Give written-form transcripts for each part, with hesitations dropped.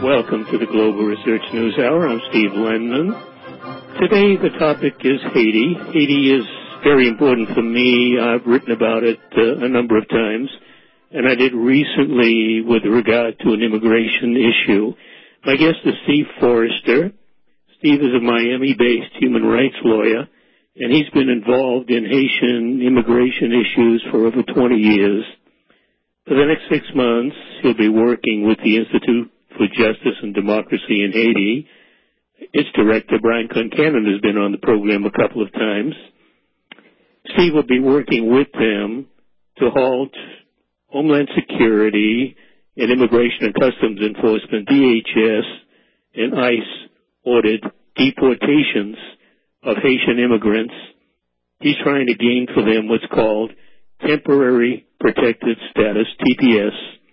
Welcome to the Global Research News Hour. I'm Steve Lenman. Today the topic is Haiti. Haiti is very important for me. I've written about it a number of times, and I did recently with regard to an immigration issue. My guest is Steve Forrester. Steve is a Miami-based human rights lawyer, and he's been involved in Haitian immigration issues for over 20 years. For the next 6 months, he'll be working with the Institute for Justice and Democracy in Haiti. Its director, Brian Concannon, has been on the program a couple of times. Steve will be working with them to halt Homeland Security and Immigration and Customs Enforcement, DHS, and ICE ordered deportations of Haitian immigrants. He's trying to gain for them what's called Temporary Protected Status, TPS.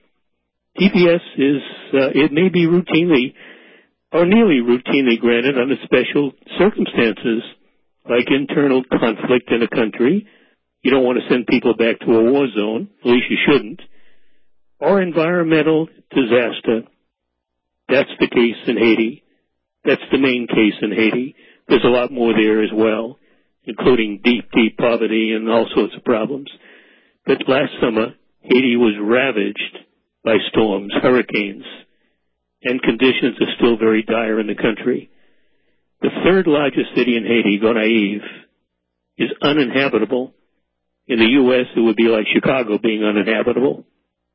TPS is, it may be routinely or nearly routinely granted under special circumstances, like internal conflict in a country. You don't want to send people back to a war zone, at least you shouldn't, or environmental disaster. That's the case in Haiti. That's the main case in Haiti. There's a lot more there as well, including deep, deep poverty and all sorts of problems. But last summer, Haiti was ravaged by storms, hurricanes, and conditions are still very dire in the country. The third largest city in Haiti, Gonaïves, is uninhabitable. In the U.S., it would be like Chicago being uninhabitable.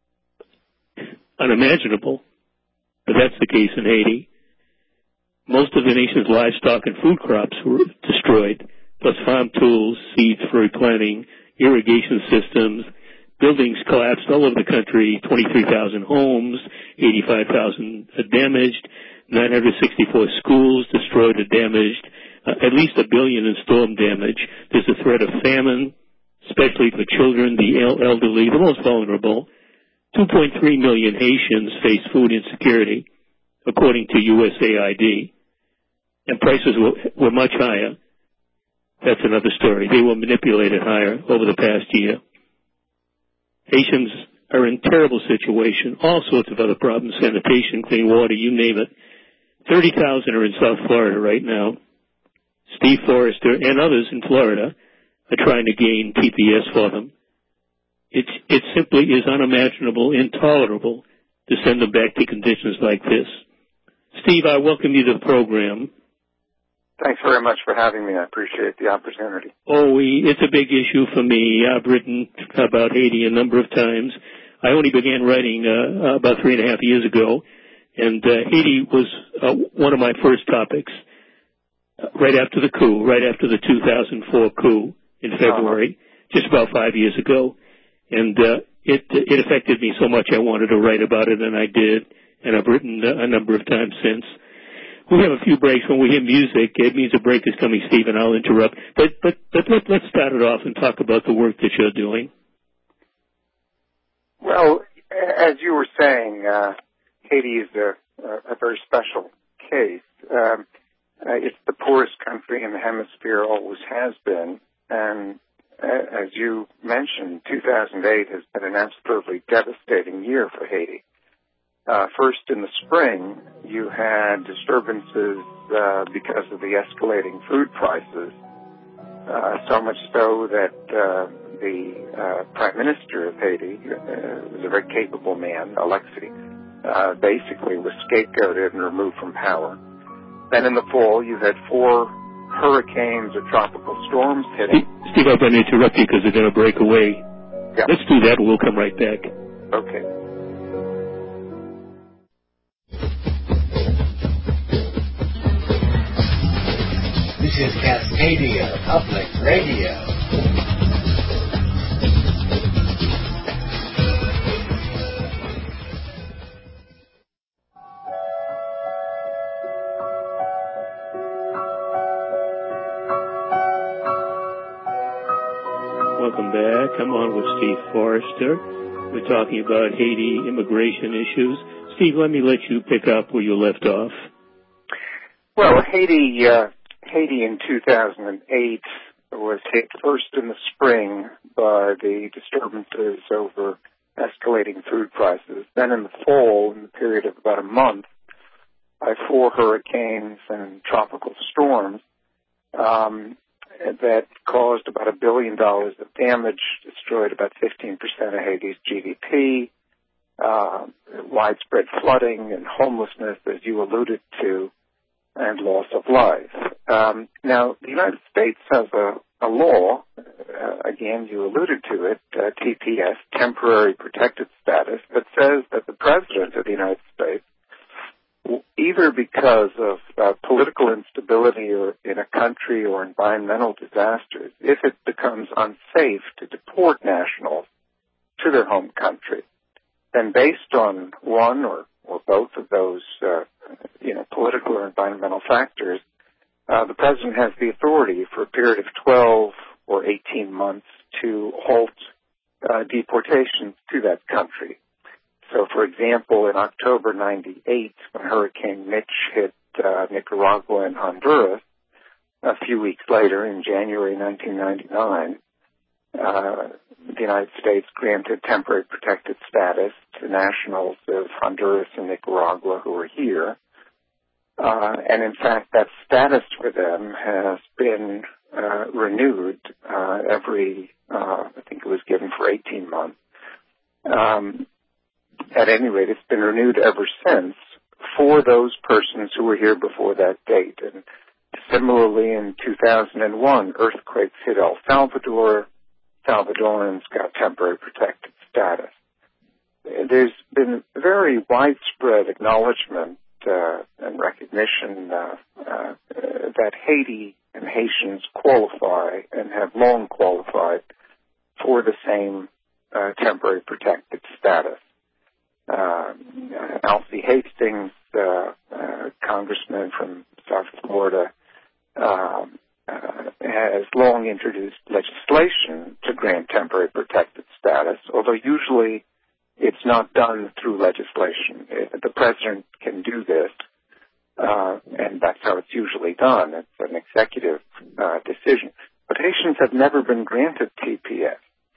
Unimaginable. But that's the case in Haiti. Most of the nation's livestock and food crops were destroyed, plus farm tools, seeds for replanting, irrigation systems. Buildings collapsed all over the country, 23,000 homes, 85,000 damaged, 964 schools destroyed or damaged, at least $1 billion in storm damage. There's a threat of famine, especially for children, the elderly, the most vulnerable. 2.3 million Haitians face food insecurity, according to USAID, and prices were much higher. That's another story. They were manipulated higher over the past year. Haitians are in terrible situation, all sorts of other problems, sanitation, clean water, you name it. 30,000 are in South Florida right now. Steve Forrester and others in Florida are trying to gain TPS for them. It simply is unimaginable, intolerable to send them back to conditions like this. Steve, I welcome you to the program. Thanks very much for having me. I appreciate the opportunity. It's a big issue for me. I've written about Haiti a number of times. I only began writing about 3.5 years ago, and Haiti was one of my first topics right after the coup, right after the 2004 coup in February, just about 5 years ago. And it affected me so much I wanted to write about it, and I did, and I've written a number of times since. We have a few breaks. When we hear music, it means a break is coming, Steve, and I'll interrupt. But let's start it off and talk about the work that you're doing. Well, as you were saying, Haiti is a very special case. It's the poorest country in the hemisphere, always has been. And as you mentioned, 2008 has been an absolutely devastating year for Haiti. First, in the spring, you had disturbances because of the escalating food prices, so much so that the Prime Minister of Haiti, was a very capable man, Alexis, basically was scapegoated and removed from power. Then in the fall, you had 4 hurricanes or tropical storms hitting. Steve, I'm going to interrupt you because they're going to break away. Yeah. Let's do that and we'll come right back. Okay. This is Cascadia Public Radio. Welcome back. I'm on with Steve Forrester. We're talking about Haiti immigration issues. Steve, let me let you pick up where you left off. Well, Haiti in 2008 was hit first in the spring by the disturbances over escalating food prices. Then in the fall, in the period of about a month, by 4 hurricanes and tropical storms that caused about $1 billion of damage, destroyed about 15% of Haiti's GDP, widespread flooding and homelessness, as you alluded to, and loss of life. Now, the United States has a law, again, you alluded to it, TPS, Temporary Protected Status, that says that the President of the United States, either because of political instability or in a country or environmental disasters, if it becomes unsafe to deport nationals to their home country, then based on one or both of those, political or environmental factors, the President has the authority for a period of 12 or 18 months to halt deportations to that country. So, for example, in October 98, when Hurricane Mitch hit Nicaragua and Honduras, a few weeks later, in January 1999, the United States granted temporary protected status to nationals of Honduras and Nicaragua who are here. And in fact, that status for them has been renewed every, I think it was given for 18 months. At any rate, it's been renewed ever since for those persons who were here before that date. And similarly, in 2001, earthquakes hit El Salvador. Salvadorans got temporary protected status. There's been very widespread acknowledgement and recognition that Haiti and Haitians qualify and have long qualified for the same temporary protected status. Alcee Hastings, congressman from South Florida, has long introduced legislation to grant temporary protected status, although usually it's not done through legislation. The President can do this, and that's how it's usually done. It's an executive decision. But Haitians have never been granted TPS.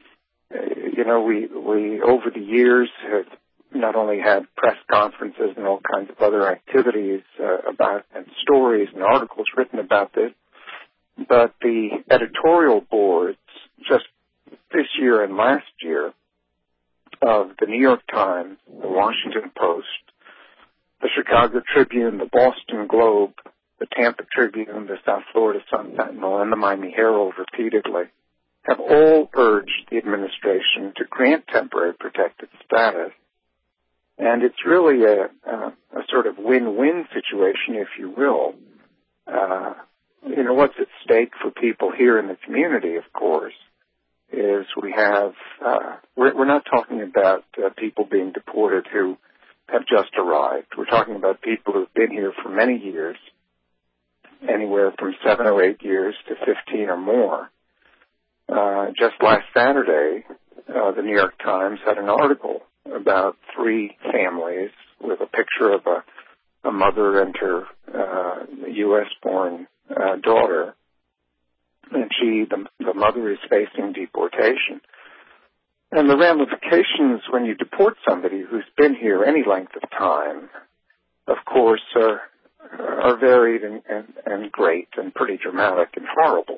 We over the years have not only had press conferences and all kinds of other activities about, and stories and articles written about this, but the editorial boards just this year and last year of the New York Times, the Washington Post, the Chicago Tribune, the Boston Globe, the Tampa Tribune, the South Florida Sun-Sentinel, and the Miami Herald repeatedly have all urged the administration to grant temporary protected status. And it's really a sort of win-win situation, if you will. What's at stake for people here in the community, of course, is we have, we're not talking about people being deported who have just arrived. We're talking about people who've been here for many years, anywhere from 7 or 8 years to 15 or more. Just last Saturday, the New York Times had an article about 3 families with a picture of a mother and her U.S.-born daughter, and the mother is facing deportation. And the ramifications when you deport somebody who's been here any length of time, of course, are varied and great and pretty dramatic and horrible.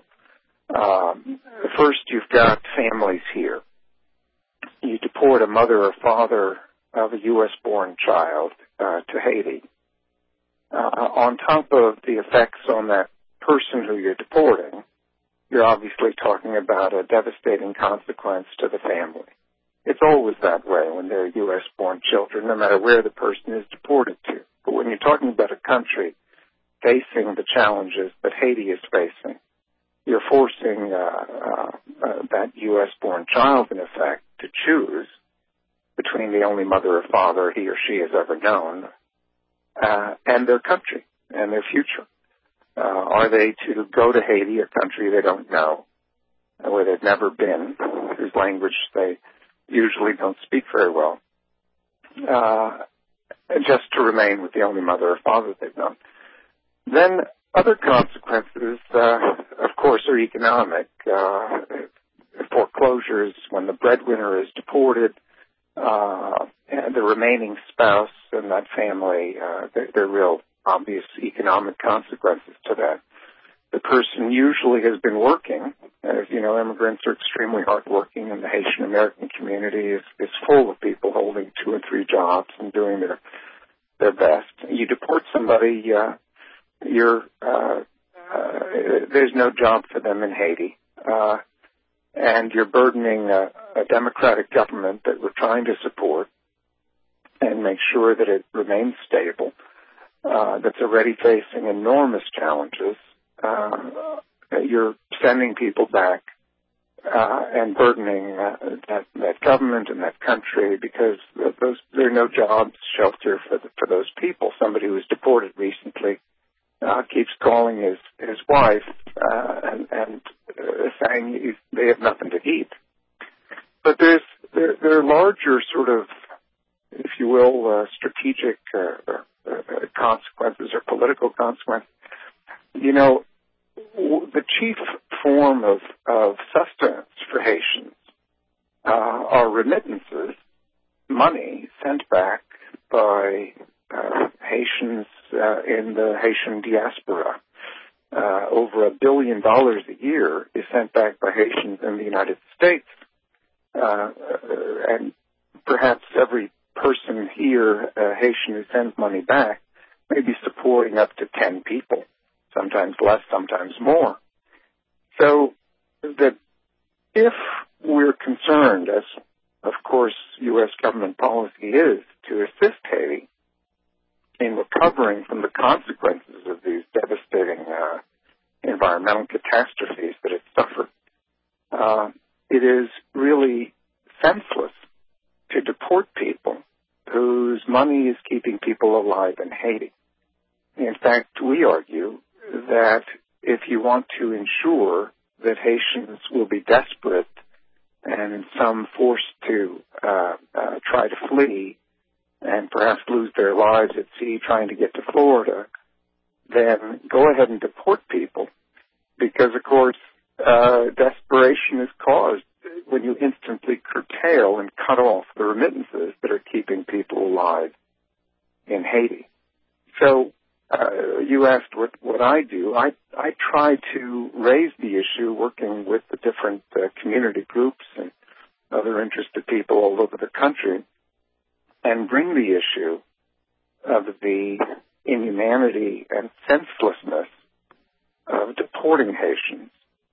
First, you've got families here. You deport a mother or father of a U.S.-born child to Haiti. On top of the effects on that person who you're deporting, you're obviously talking about a devastating consequence to the family. It's always that way when there are U.S.-born children, no matter where the person is deported to. But when you're talking about a country facing the challenges that Haiti is facing, you're forcing that U.S.-born child, in effect, to choose between the only mother or father he or she has ever known and their country and their future. Are they to go to Haiti, a country they don't know, where they've never been, whose language they usually don't speak very well, just to remain with the only mother or father they've known? Then other consequences, of course, are economic. Foreclosures when the breadwinner is deported, and the remaining spouse and that family, they're real obvious economic consequences to that. The person usually has been working. As you know, immigrants are extremely hardworking, and the Haitian American community is full of people holding 2 or 3 jobs and doing their best. You deport somebody, there's no job for them in Haiti, and you're burdening a democratic government that we're trying to support and make sure that it remains stable, that's already facing enormous challenges. You're sending people back and burdening that government and that country because there are no jobs, shelter for those people. Somebody who was deported recently keeps calling his wife and saying they have nothing to eat. But there are larger sort of, if you will, strategic consequences or political consequences. You know, the chief form of sustenance for Haitians are remittances, money sent back by Haitians in the Haitian diaspora. Over $1 billion a year is sent back by Haitians in the United States. And perhaps every person here, Haitian, who sends money back may be supporting up to 10 people. Sometimes less, sometimes more. So that if we're concerned, as of course U.S. government policy is, to assist Haiti in recovering from the consequences of these devastating environmental catastrophes that it suffered, it is really senseless to deport people whose money is keeping people alive in Haiti. In fact, we argue that if you want to ensure that Haitians will be desperate and in some forced to try to flee and perhaps lose their lives at sea trying to get to Florida, then go ahead and deport people because, of course, desperation is caused when you instantly curtail and cut off the remittances that are keeping people alive in Haiti. So you asked what I do. I try to raise the issue working with the different community groups and other interested people all over the country and bring the issue of the inhumanity and senselessness of deporting Haitians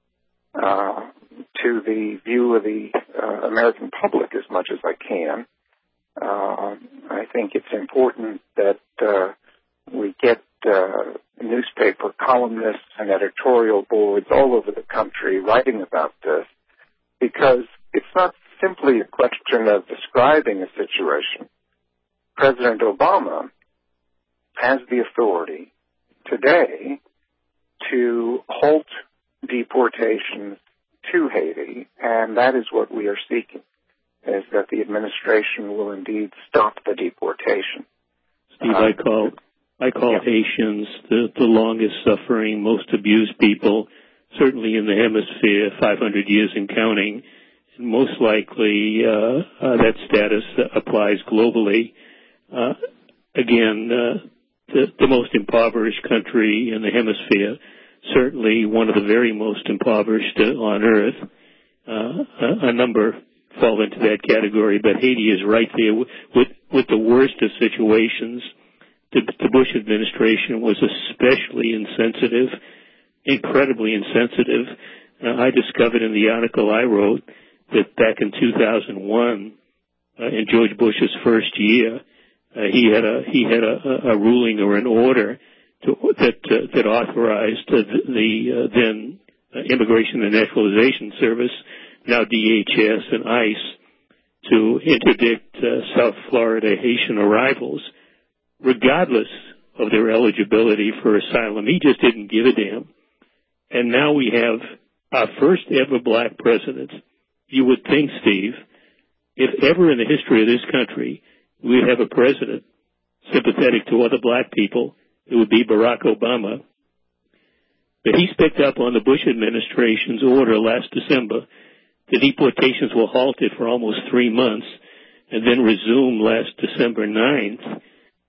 to the view of the American public as much as I can. I think it's important that we get newspaper columnists and editorial boards all over the country writing about this, because it's not simply a question of describing a situation. President Obama has the authority today to halt deportations to Haiti, and that is what we are seeking, is that the administration will indeed stop the deportation. Steve, I call Haitians the longest suffering, most abused people, certainly in the hemisphere, 500 years and counting. And most likely that status applies globally. The most impoverished country in the hemisphere, certainly one of the very most impoverished on earth. A number fall into that category, but Haiti is right there with the worst of situations. The Bush administration was especially insensitive, incredibly insensitive. I discovered in the article I wrote that back in 2001, in George Bush's first year, he had a ruling or an order that authorized the then Immigration and Naturalization Service, now DHS and ICE, to interdict South Florida Haitian arrivals, regardless of their eligibility for asylum. He just didn't give a damn. And now we have our first ever black president. You would think, Steve, if ever in the history of this country we'd have a president sympathetic to other black people, it would be Barack Obama. But he's picked up on the Bush administration's order last December. The deportations were halted for almost 3 months and then resumed last December 9th.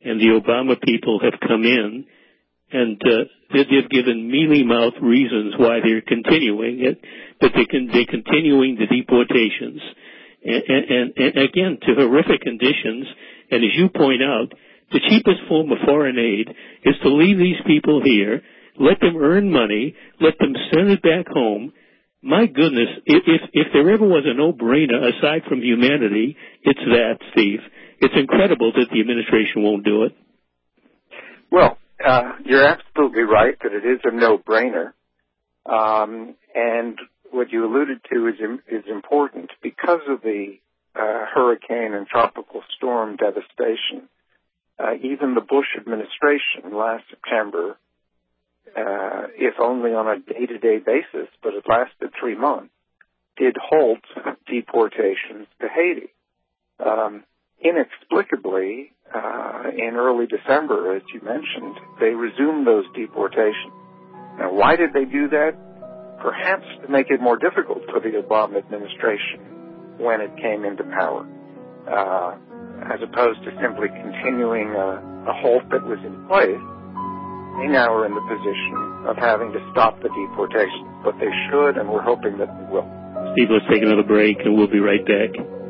and the Obama people have come in, and they've given mealy-mouthed reasons why they're continuing it, but they're continuing the deportations, and again, to horrific conditions. And as you point out, the cheapest form of foreign aid is to leave these people here, let them earn money, let them send it back home. My goodness, if there ever was a no-brainer aside from humanity, it's that, Steve. It's incredible that the administration won't do it. Well, you're absolutely right that it is a no-brainer. And what you alluded to is important. Because of the hurricane and tropical storm devastation, even the Bush administration last September, if only on a day-to-day basis, but it lasted 3 months, did halt deportations to Haiti. Inexplicably, in early December, as you mentioned, they resumed those deportations. Now, why did they do that? Perhaps to make it more difficult for the Obama administration when it came into power, as opposed to simply continuing a halt that was in place. They now are in the position of having to stop the deportations, but they should, and we're hoping that they will. Steve, let's take another break, and we'll be right back.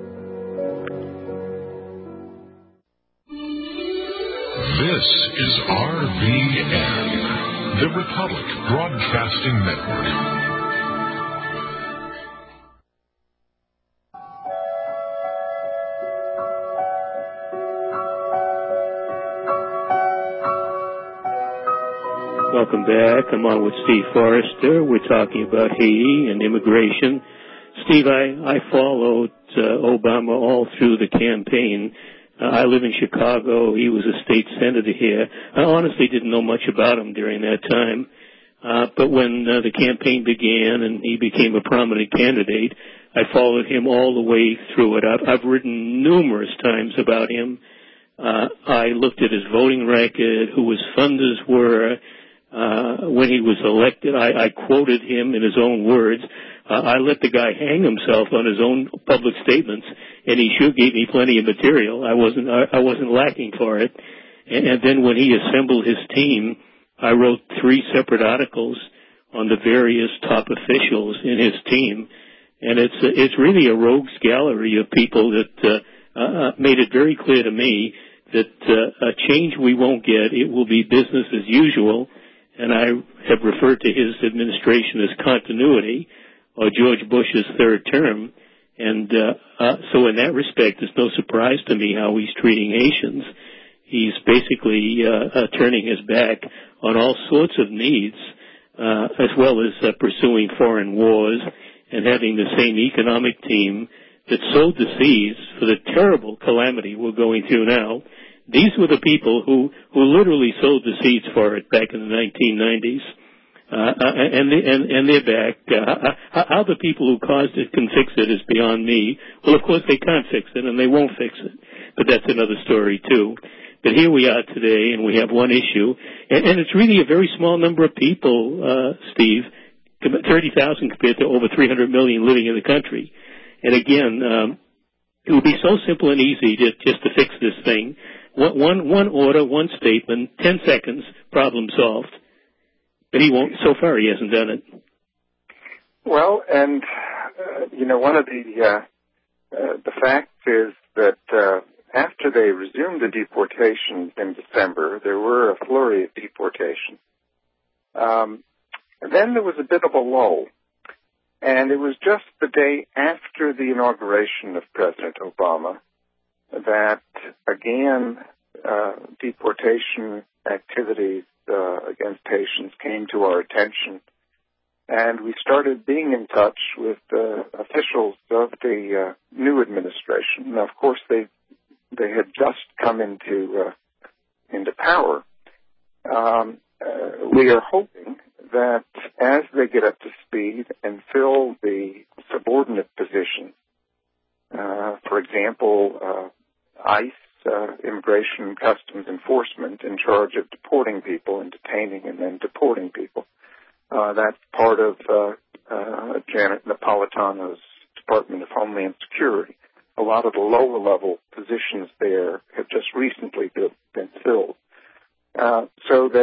This is RBN, the Republic Broadcasting Network. Welcome back. I'm on with Steve Forrester. We're talking about Haiti and immigration. Steve, I followed Obama all through the campaign. I live in Chicago. He was a state senator here. I honestly didn't know much about him during that time. But when the campaign began and he became a prominent candidate, I followed him all the way through it. I've written numerous times about him. I looked at his voting record, who his funders were. When he was elected, I quoted him in his own words. I let the guy hang himself on his own public statements, and he sure gave me plenty of material. I wasn't lacking for it. And then when he assembled his team, I wrote 3 separate articles on the various top officials in his team, and it's really a rogues gallery of people that made it very clear to me that a change we won't get. It will be business as usual. And I have referred to his administration as continuity, or George Bush's third term. And so in that respect, it's no surprise to me how he's treating Haitians. He's basically turning his back on all sorts of needs, as well as pursuing foreign wars and having the same economic team that sowed the seeds for the terrible calamity we're going through now. These were the people who literally sowed the seeds for it back in the 1990s, and they're back. How the people who caused it can fix it is beyond me. Well, of course they can't fix it, and they won't fix it, but that's another story too. But here we are today, and we have one issue, and it's really a very small number of people, Steve, 30,000 compared to over 300 million living in the country. And again, it would be so simple and easy just to fix this thing. One order, one statement, 10 seconds, problem solved. But he won't. So far, he hasn't done it. Well, and one of the facts is that after they resumed the deportations in December, there were a flurry of deportations. Then there was a bit of a lull, and it was just the day after the inauguration of President Obama that, again, deportation activities against Haitians came to our attention, and we started being in touch with officials of the new administration. Now, of course, they had just come into power. We are hoping that as they get up to speed and fill the subordinate positions, for example, ICE, Immigration and Customs Enforcement, in charge of deporting people and detaining and then deporting people. That's part of Janet Napolitano's Department of Homeland Security. A lot of the lower-level positions there have just recently been filled.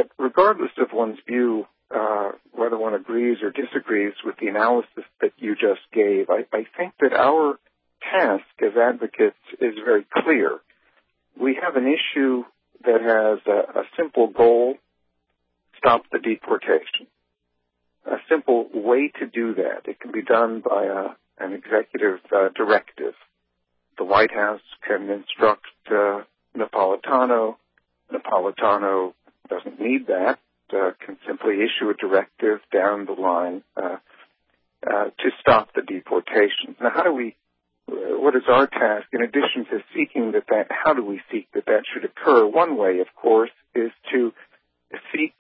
regardless of one's view, whether one agrees or disagrees with the analysis that you just gave, I think that our task as advocates is very clear. We have an issue that has a simple goal: stop the deportation. A simple way to do that. It can be done by an executive directive. The White House can instruct Napolitano. Napolitano doesn't need that. Can simply issue a directive down the line to stop the deportation. Now, what is our task? In addition to seeking how do we seek that should occur? One way, of course, is to seek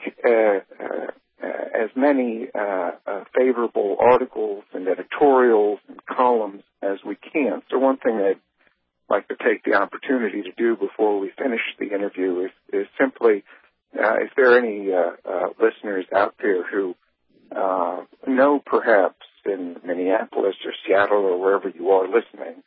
as many favorable articles and editorials and columns as we can. So one thing I'd like to take the opportunity to do before we finish the interview is simply, if there are any listeners out there who know perhaps in Minneapolis or Seattle or wherever you are listening,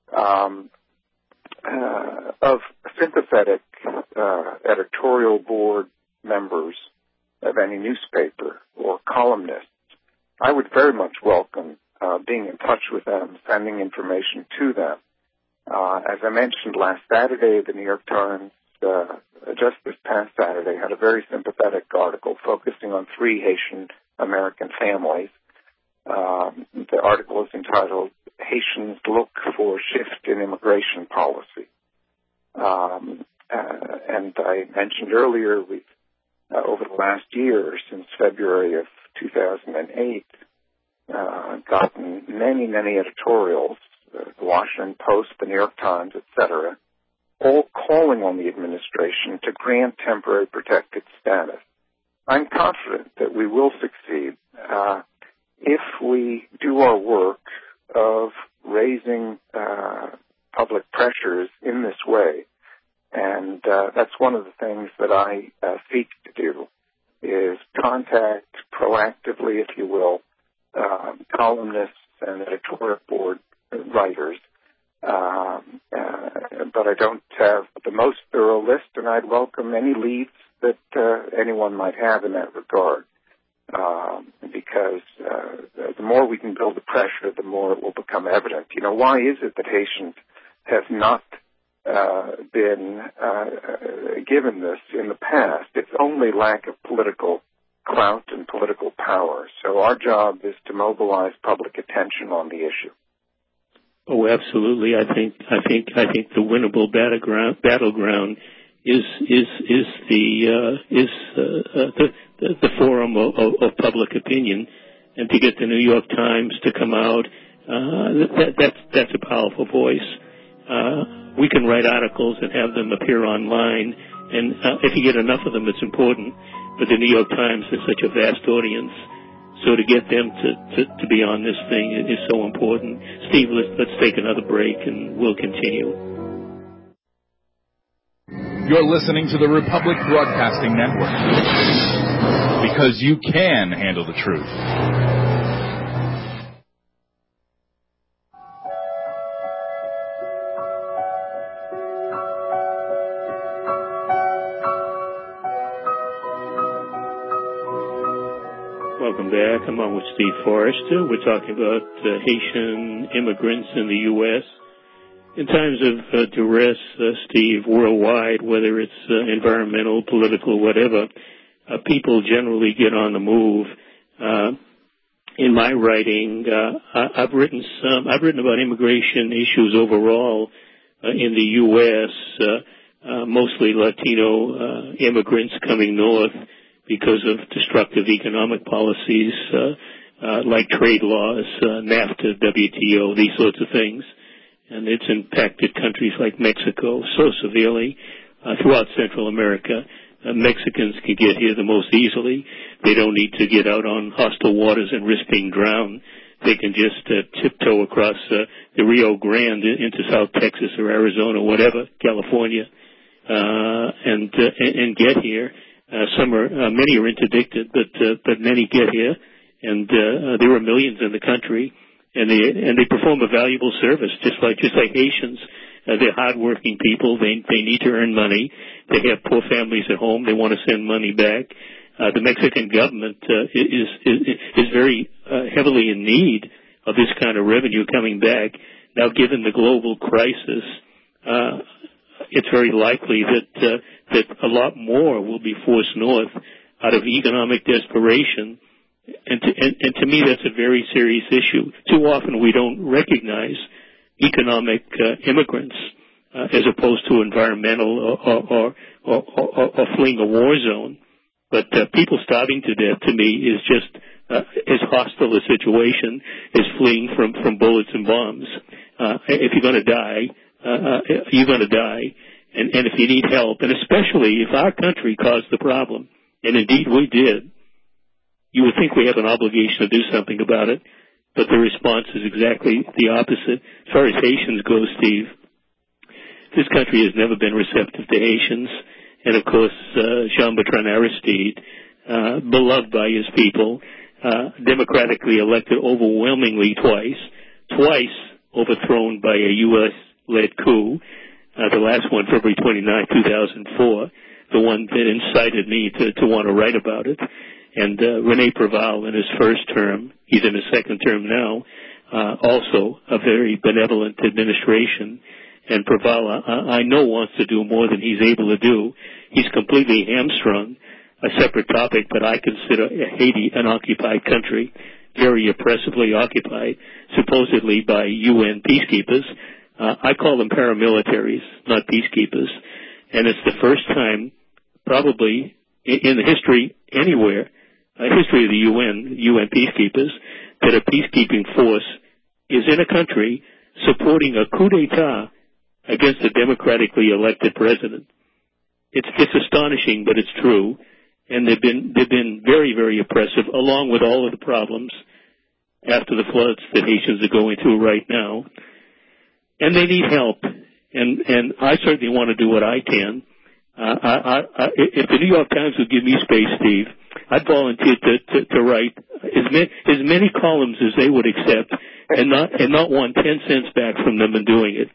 of sympathetic editorial board members of any newspaper or columnists, I would very much welcome being in touch with them, sending information to them. As I mentioned last Saturday, the New York Times, just this past Saturday, had a very sympathetic article focusing on 3 Haitian American families. The article is entitled, "Haitians Look for Shift in Immigration Policy." And I mentioned earlier, we've, over the last year, since February of 2008, gotten many, many editorials, the Washington Post, the New York Times, etc., all calling on the administration to grant temporary protected status. I'm confident that we will succeed if we do our work of raising public pressures in this way. And that's one of the things that I seek to do, is contact proactively, if you will, columnists and editorial board writers. But I don't have the most thorough list, and I'd welcome any leads that anyone might have in that regard. Because the more we can build the pressure, the more it will become evident. You know, why is it that Haitians have not been given this in the past? It's only lack of political clout and political power. So our job is to mobilize public attention on the issue. Oh, absolutely. I think the winnable battleground is the forum of public opinion, and to get the New York Times to come out, that's a powerful voice. We can write articles and have them appear online, and if you get enough of them, it's important. But the New York Times has such a vast audience, so to get them to be on this thing is so important. Steve, let's take another break, and we'll continue. You're listening to the Republic Broadcasting Network, because you can handle the truth. Welcome back. I'm on with Steve Forrester. We're talking about Haitian immigrants in the U.S. In times of duress, Steve, worldwide, whether it's environmental, political, whatever, people generally get on the move. In my writing, I've written about immigration issues overall in the U.S., mostly Latino immigrants coming north because of destructive economic policies like trade laws, NAFTA, WTO, these sorts of things. And it's impacted countries like Mexico so severely throughout Central America. Mexicans can get here the most easily. They don't need to get out on hostile waters and risk being drowned. They can just tiptoe across the Rio Grande into South Texas or Arizona, whatever, California, and get here. Many are interdicted, but many get here, and there are millions in the country, and they perform a valuable service, just like Haitians. They're hardworking people. They need to earn money. They have poor families at home. They want to send money back. The Mexican government is very heavily in need of this kind of revenue coming back. Now, given the global crisis, it's very likely that a lot more will be forced north out of economic desperation. And to me, that's a very serious issue. Too often we don't recognize economic immigrants as opposed to environmental or fleeing a war zone. But people starving to death, to me, is just as hostile a situation as fleeing from bullets and bombs. If you're going to die, you're going to die. And if you need help, and especially if our country caused the problem, and indeed we did, you would think we have an obligation to do something about it, but the response is exactly the opposite. As far as Haitians go, Steve, this country has never been receptive to Haitians. And, of course, Jean-Bertrand Aristide, beloved by his people, democratically elected overwhelmingly twice overthrown by a U.S.-led coup, the last one, February 29, 2004, the one that incited me to want to write about it. And René Preval in his first term, he's in his second term now, also a very benevolent administration. And Preval, I know, wants to do more than he's able to do. He's completely hamstrung, a separate topic, but I consider Haiti an occupied country, very oppressively occupied, supposedly by UN peacekeepers. I call them paramilitaries, not peacekeepers. And it's the first time, probably, in the history anywhere, history of the UN peacekeepers, that a peacekeeping force is in a country supporting a coup d'etat against a democratically elected president. It's astonishing, but it's true. And they've been very, very oppressive, along with all of the problems after the floods that Haitians are going through right now. And they need help. And I certainly want to do what I can. If the New York Times would give me space, Steve, I'd volunteer to write as many columns as they would accept, and not want 10 cents back from them in doing it.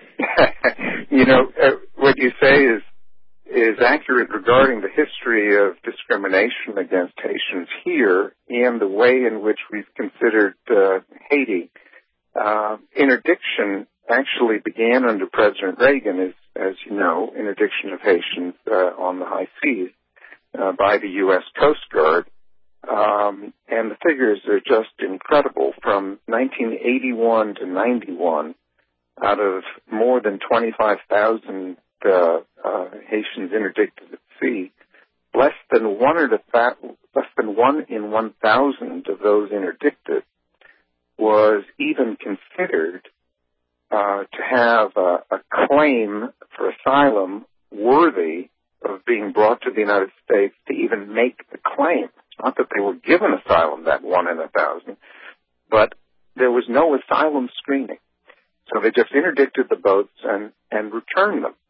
What you say is accurate regarding the history of discrimination against Haitians here and the way in which we've considered Haiti. Interdiction actually began under President Reagan, as you know, interdiction of Haitians on the high seas by the U.S. Coast Guard. And the figures are just incredible. From 1981 to 91, out of more than 25,000 Haitians interdicted at sea, less than one in 1,000 of those interdicted was even considered to have a claim for asylum worthy of being brought to the United States to even make the claim. It's not that they were given asylum, that 1 in 1,000, but there was no asylum screening. So they just interdicted the boats and returned them.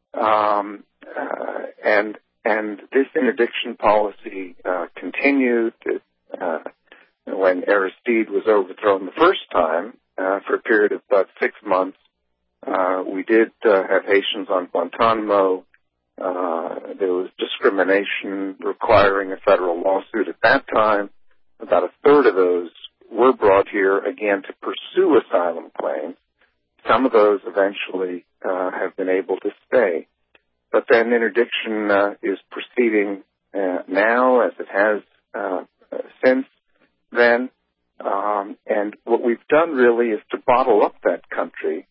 And this interdiction policy continued when Aristide was overthrown the first time for a period of about 6 months. We did have Haitians on Guantanamo. There was discrimination requiring a federal lawsuit at that time. About a third of those were brought here, again, to pursue asylum claims. Some of those eventually have been able to stay. But then interdiction is proceeding now, as it has since then. And what we've done really is to bottle up that country.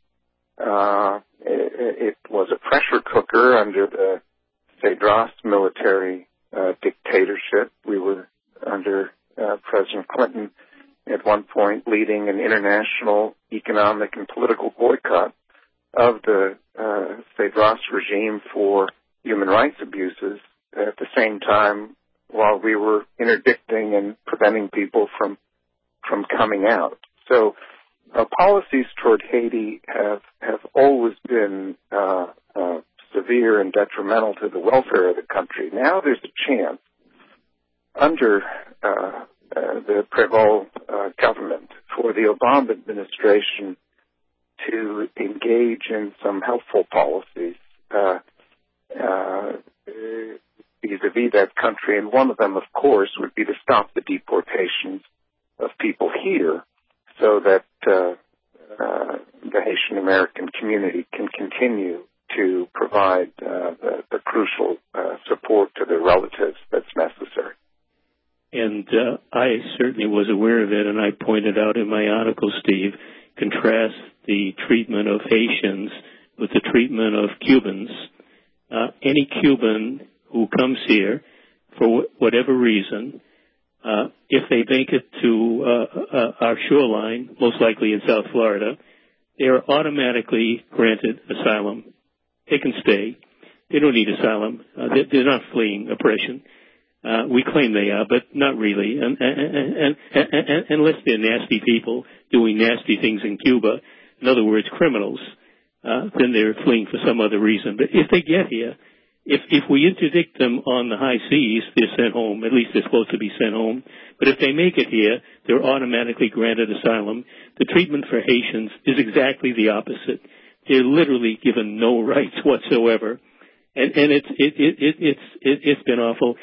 It was a pressure cooker under the Cedras military dictatorship. We were under President Clinton at one point leading an international economic and political boycott of the Cedras regime for human rights abuses at the same time while we were interdicting and preventing people from coming out. So our policies toward Haiti have always been severe and detrimental to the welfare of the country. Now there's a chance under the Preval government for the Obama administration to engage engage in some helpful policies vis-a-vis that country. And one of them, of course, would be to stop the deportations of people here so that the Haitian American community can continue to provide the crucial support to their relatives that's necessary. And I certainly was aware of it, and I pointed out in my article, Steve, contrast the treatment of Haitians with the treatment of Cubans. Any Cuban who comes here for whatever reason, if they make it to our shoreline, most likely in South Florida, they are automatically granted asylum. They can stay. They don't need asylum. They're not fleeing oppression. We claim they are, but not really. And unless they're nasty people doing nasty things in Cuba, in other words, criminals, then they're fleeing for some other reason. But if they get here, if we interdict them on the high seas, they're sent home. At least they're supposed to be sent home. But if they make it here, they're automatically granted asylum. The treatment for Haitians is exactly the opposite. They're literally given no rights whatsoever. And it's been awful.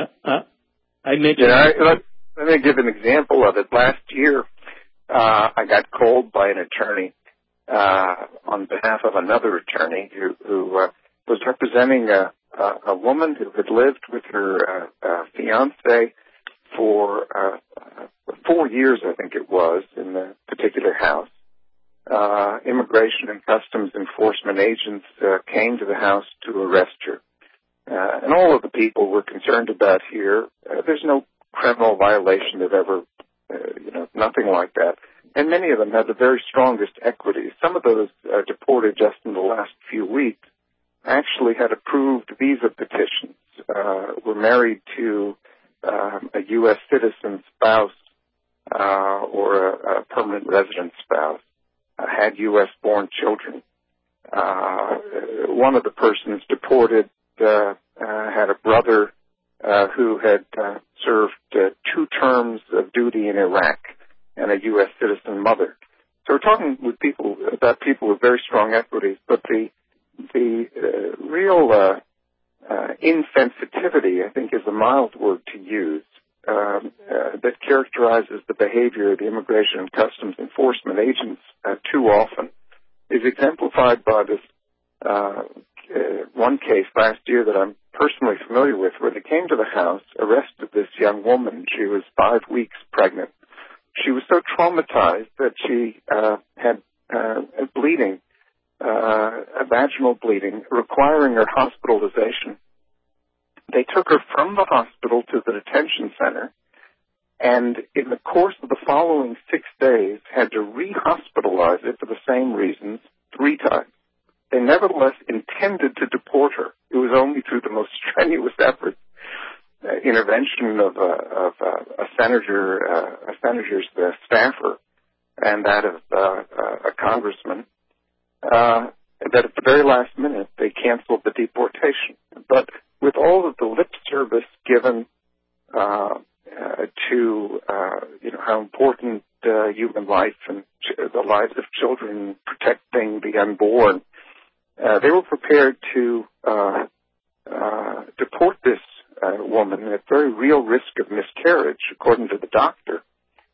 I mentioned. Let me give an example of it. Last year, I got called by an attorney on behalf of another attorney who was representing a woman who had lived with her fiance for 4 years, I think it was, in the particular house. Immigration and Customs Enforcement agents came to the house to arrest her. And all of the people we're concerned about here, there's no criminal violation that ever, nothing like that. And many of them have the very strongest equities. Some of those deported just in the last few weeks actually had approved visa petitions, were married to a U.S. citizen spouse or a permanent resident spouse, had U.S.-born children. One of the persons deported had a brother who had served 2 terms of duty in Iraq and a U.S. citizen mother. So we're talking about people with very strong equities, but the real insensitivity, I think, is a mild word to use, that characterizes the behavior of the Immigration and Customs Enforcement agents too often, is exemplified by this one case last year that I'm personally familiar with, where they came to the house, arrested this young woman. She was 5 weeks pregnant. She was so traumatized that she had a bleeding, a vaginal bleeding, requiring her hospitalization. They took her from the hospital to the detention center, and in the course of the following 6 days had to re-hospitalize her for the same reasons 3 times. They nevertheless intended to deport her. It was only through the most strenuous efforts, intervention of a senator's staffer, and that of a congressman, that at the very last minute they canceled the deportation. But with all of the lip service given to how important human life and the lives of children, protecting the unborn, they were prepared to deport this woman at very real risk of miscarriage, according to the doctor.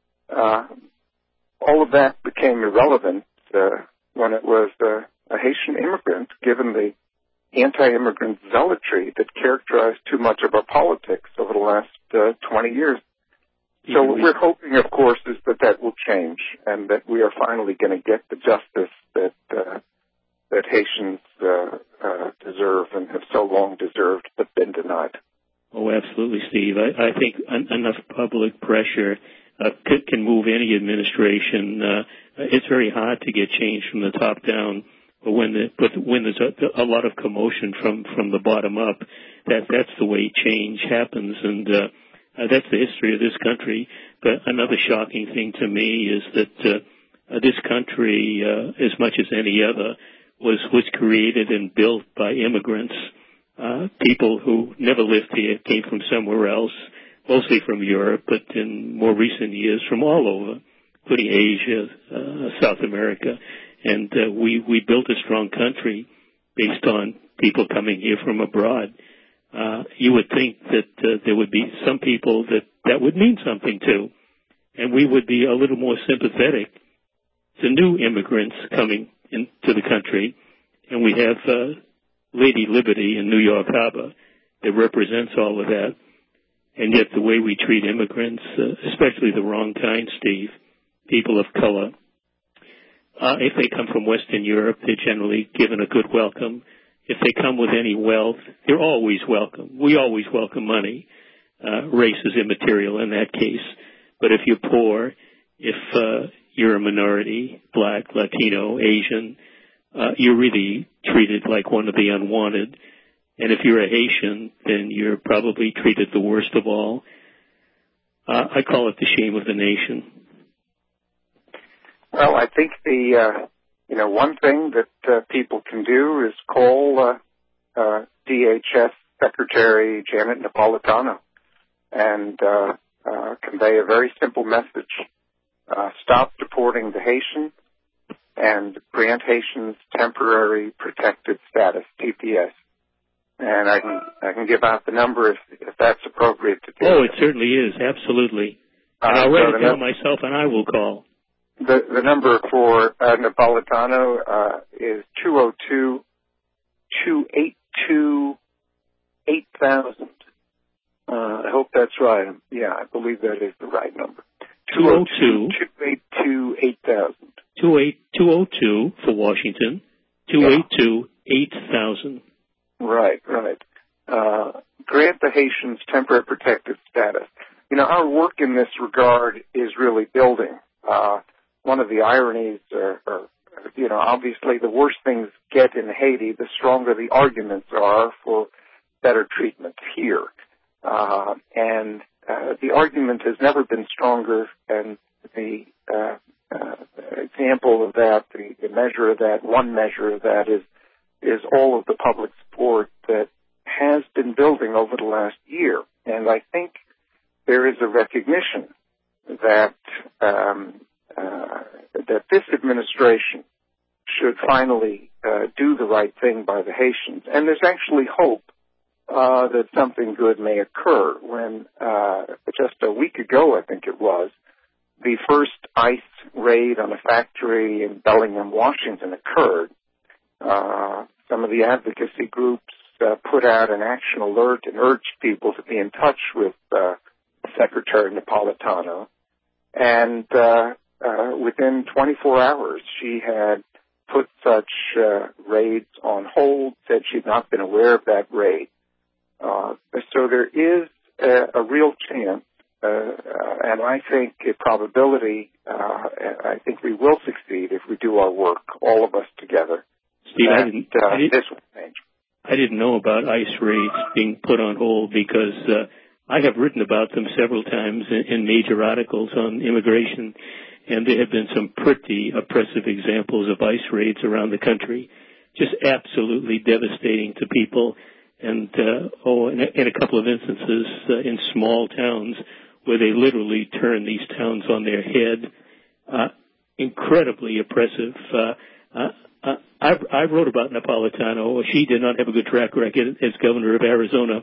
All of that became irrelevant when it was a Haitian immigrant, given the anti-immigrant zealotry that characterized too much of our politics over the last 20 years. So what we're hoping, of course, is that will change, and that we are finally going to get the justice that Haitians deserve and have so long deserved but been denied. Oh, absolutely, Steve. I think enough public pressure can move any administration. It's very hard to get change from the top down, but when there's a lot of commotion from the bottom up, that's the way change happens, and that's the history of this country. But another shocking thing to me is that this country, as much as any other, was created and built by immigrants, people who never lived here, came from somewhere else, mostly from Europe, but in more recent years from all over, including Asia, South America. And we built a strong country based on people coming here from abroad. You would think that there would be some people that would mean something to, and we would be a little more sympathetic to new immigrants coming into the country. And we have Lady Liberty in New York Harbor that represents all of that. And yet the way we treat immigrants, especially the wrong kind, Steve, people of color, if they come from Western Europe, they're generally given a good welcome. If they come with any wealth, they're always welcome. We always welcome money. Race is immaterial in that case. But if you're poor, if you're a minority, black, Latino, Asian, you're really treated like one of the unwanted. And if you're a Haitian, then you're probably treated the worst of all. I call it the shame of the nation. Well, I think one thing that people can do is call DHS Secretary Janet Napolitano and convey a very simple message. Stop deporting the Haitians and grant Haitians temporary protected status, TPS. And I can give out the number if that's appropriate to do. Oh, it certainly is, absolutely. And I'll write it down myself, and I will call. The number for Napolitano is 202-282-8000. I hope that's right. Yeah, I believe that is the right number. 202-282-8000. 202 for Washington, 282-8000. Right. Grant the Haitians temporary protected status. Our work in this regard is really building. One of the ironies are, obviously the worse things get in Haiti, the stronger the arguments are for better treatment here. And the argument has never been stronger, and the example of that, the measure of that, one measure of that is all of the public support that has been building over the last year. And I think there is a recognition that that this administration should finally do the right thing by the Haitians. And there's actually hope that something good may occur. When just a week ago, I think it was, the first ICE raid on a factory in Bellingham, Washington occurred. Some of the advocacy groups put out an action alert and urged people to be in touch with Secretary Napolitano. And within 24 hours, she had put such raids on hold, said she'd not been aware of that raid. So there is a real chance, and I think a probability, I think we will succeed if we do our work, all of us together. Steve, this will change. I didn't know about ICE raids being put on hold because I have written about them several times in major articles on immigration, and there have been some pretty oppressive examples of ICE raids around the country, just absolutely devastating to people. And in a couple of instances in small towns where they literally turn these towns on their head, incredibly oppressive. I wrote about Napolitano. She did not have a good track record as governor of Arizona.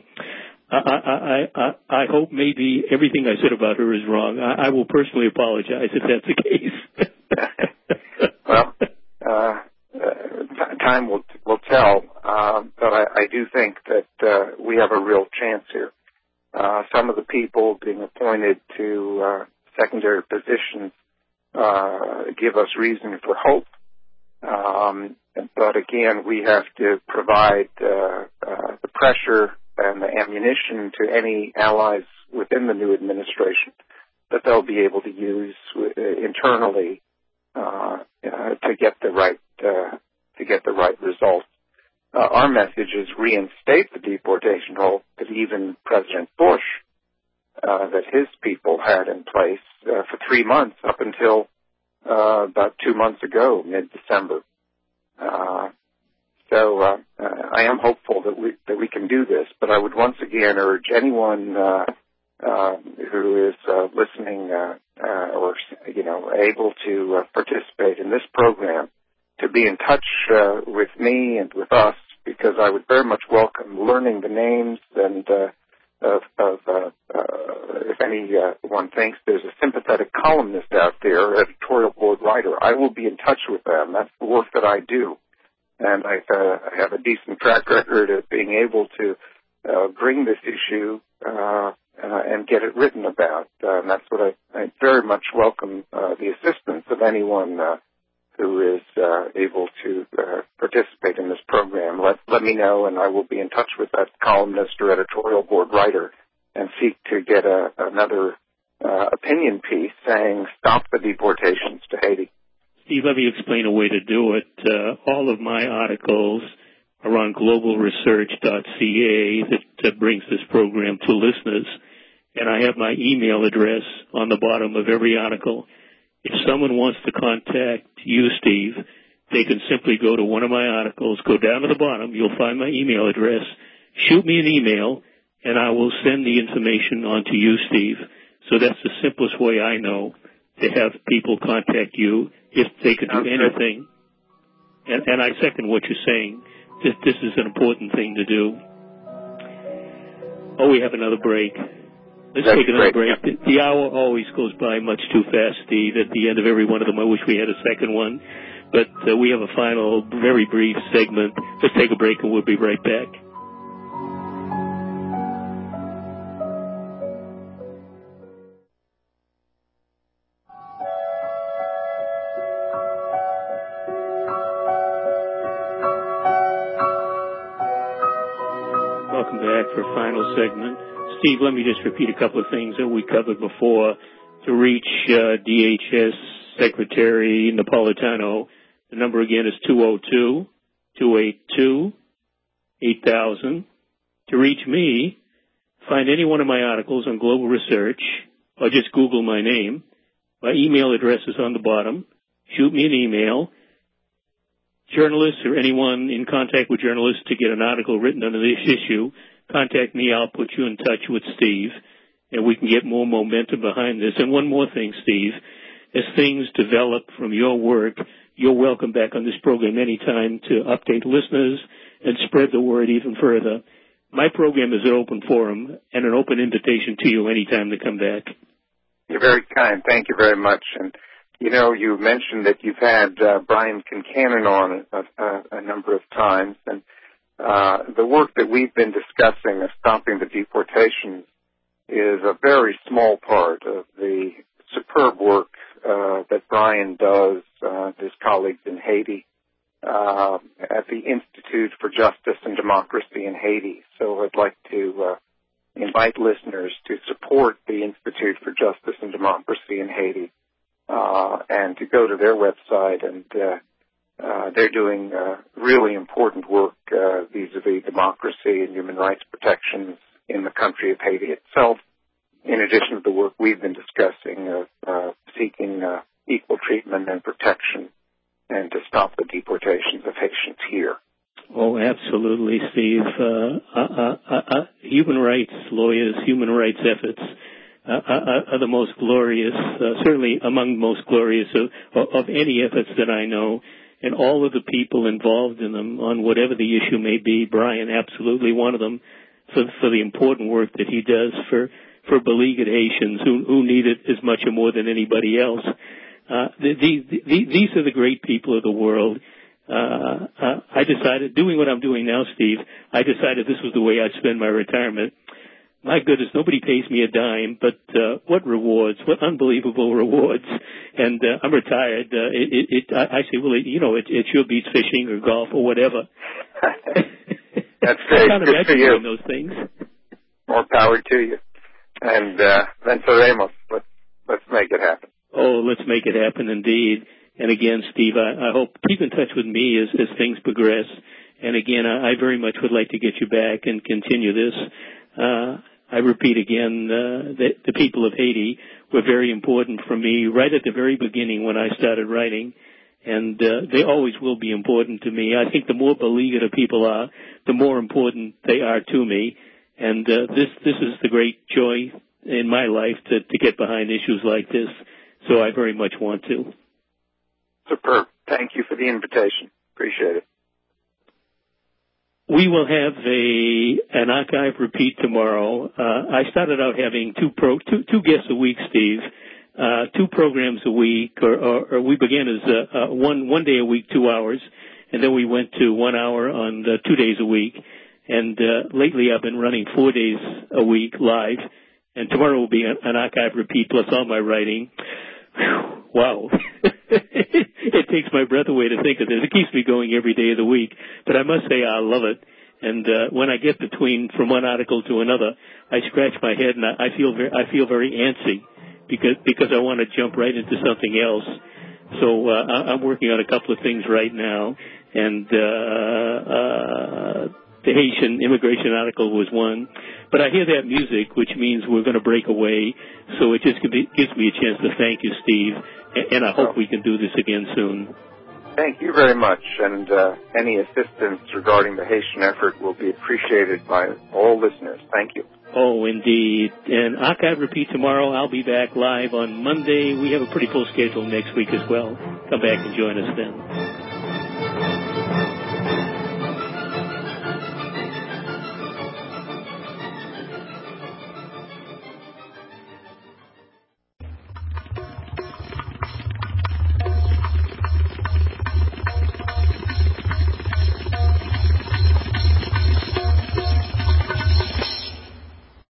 I hope maybe everything I said about her is wrong. I will personally apologize if that's the case. Well, time will tell, but I do think that we have a real chance here. Some of the people being appointed to secondary positions give us reason for hope. But again, we have to provide the pressure and the ammunition to any allies within the new administration that they'll be able to use internally to get the right result. Our message is reinstate the deportation hold that even President Bush, that his people had in place for 3 months up until about 2 months ago, mid-December. So I am hopeful that we can do this, but I would once again urge anyone who is listening or able to participate in this program to be in touch with me and with us, because I would very much welcome learning the names and if anyone thinks there's a sympathetic columnist out there, editorial board writer, I will be in touch with them. That's the work that I do. And I have a decent track record of being able to bring this issue and get it written about. And that's what I very much welcome the assistance of anyone who is able to participate in this program. Let me know, and I will be in touch with that columnist or editorial board writer and seek to get another opinion piece saying, stop the deportations to Haiti. Steve, let me explain a way to do it. All of my articles are on globalresearch.ca that brings this program to listeners, and I have my email address on the bottom of every article. If someone wants to contact you, Steve, they can simply go to one of my articles, go down to the bottom, you'll find my email address, shoot me an email, and I will send the information on to you, Steve. So that's the simplest way I know to have people contact you if they can do anything. And I second what you're saying. This is an important thing to do. Oh, we have another break. Let's take another break. The hour always goes by much too fast, Steve. At the end of every one of them, I wish we had a second one. But we have a final, very brief segment. Let's take a break, and we'll be right back. Welcome back for a final segment. Steve, let me just repeat a couple of things that we covered before. To reach DHS Secretary Napolitano, the number again is 202-282-8000. To reach me, find any one of my articles on Global Research, or just Google my name. My email address is on the bottom. Shoot me an email. Journalists or anyone in contact with journalists to get an article written on this issue, contact me. I'll put you in touch with Steve, and we can get more momentum behind this. And one more thing, Steve, as things develop from your work, you're welcome back on this program anytime to update listeners and spread the word even further. My program is an open forum and an open invitation to you anytime to come back. You're very kind. Thank you very much. And you know, you mentioned that you've had Brian Kincannon on a number of times, and the work that we've been discussing of stopping the deportations is a very small part of the superb work that Brian does, his colleagues in Haiti, at the Institute for Justice and Democracy in Haiti. So I'd like to invite listeners to support the Institute for Justice and Democracy in Haiti, and to go to their website, and they're doing really important work vis-a-vis democracy and human rights protections in the country of Haiti itself, in addition to the work we've been discussing of seeking equal treatment and protection and to stop the deportations of Haitians here. Oh, absolutely, Steve. Human rights lawyers, human rights efforts are the most glorious, certainly among the most glorious of any efforts that I know, and all of the people involved in them on whatever the issue may be. Brian, absolutely one of them, for the important work that he does for beleaguered Haitians who need it as much or more than anybody else. These are the great people of the world. I decided, doing what I'm doing now, Steve, I decided this was the way I'd spend my retirement. My goodness, nobody pays me a dime, but what rewards, what unbelievable rewards. And I'm retired. I say, well, it sure beats fishing or golf or whatever. That's great. I can't imagine doing those things. More power to you. And venceremos. Let's make it happen. Oh, let's make it happen indeed. And again, Steve, I hope keep in touch with me as things progress. And again, I very much would like to get you back and continue this. I repeat again, the people of Haiti were very important for me right at the very beginning when I started writing, and they always will be important to me. I think the more beleaguered a people are, the more important they are to me, and this is the great joy in my life to get behind issues like this, so I very much want to. Superb. Thank you for the invitation. Appreciate it. We will have an archive repeat tomorrow. I started out having two guests a week, Steve. 2 programs a week, or we began as one day a week, 2 hours, and then we went to 1 hour on 2 days a week. And lately I've been running 4 days a week live, and tomorrow will be an archive repeat plus all my writing. Whew, wow. It takes my breath away to think of this. It keeps me going every day of the week, but I must say I love it. And when I get from one article to another, I scratch my head and I feel very antsy because I want to jump right into something else. So I'm working on a couple of things right now, and the Haitian immigration article was one. But I hear that music, which means we're going to break away. So it just gives me a chance to thank you, Steve, and I hope we can do this again soon. Thank you very much, and any assistance regarding the Haitian effort will be appreciated by all listeners. Thank you. Oh, indeed. And archive repeat tomorrow. I'll be back live on Monday. We have a pretty full schedule next week as well. Come back and join us then.